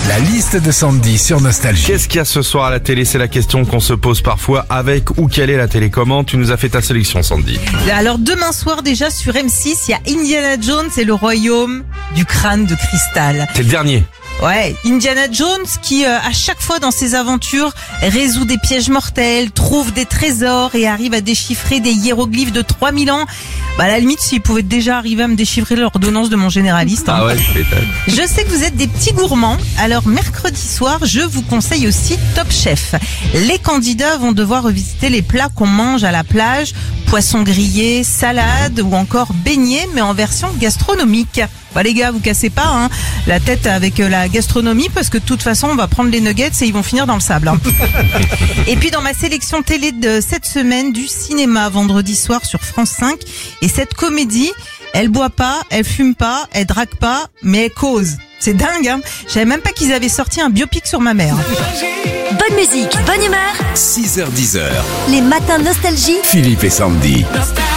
La liste de Sandy sur Nostalgie. Qu'est-ce qu'il y a ce soir à la télé? C'est la question qu'on se pose parfois. Avec ou quelle est la télécommande? Tu nous as fait ta sélection, Sandy. Alors demain soir déjà sur M6, il y a Indiana Jones et le royaume du crâne de cristal. C'est le dernier. Ouais, Indiana Jones qui à chaque fois dans ses aventures résout des pièges mortels, trouve des trésors et arrive à déchiffrer des hiéroglyphes de 3000 ans. Bah à la limite s'il pouvait déjà arriver à me déchiffrer l'ordonnance de mon généraliste. Ah ouais, peut-être. Je sais que vous êtes des petits gourmands, alors mercredi soir, je vous conseille aussi Top Chef. Les candidats vont devoir revisiter les plats qu'on mange à la plage, poisson grillé, salade ou encore beignets, mais en version gastronomique. Bah les gars, vous cassez pas la tête avec la gastronomie parce que de toute façon on va prendre les nuggets et ils vont finir dans le sable. Et puis dans ma sélection télé de cette semaine, du cinéma vendredi soir sur France 5, et cette comédie, elle boit pas, elle fume pas, elle drague pas, mais elle cause. C'est dingue, Je savais même pas qu'ils avaient sorti un biopic sur ma mère. Bonne musique, bonne humeur. 6h-10h. Les matins Nostalgie. Philippe et Sandy. Nostalgie.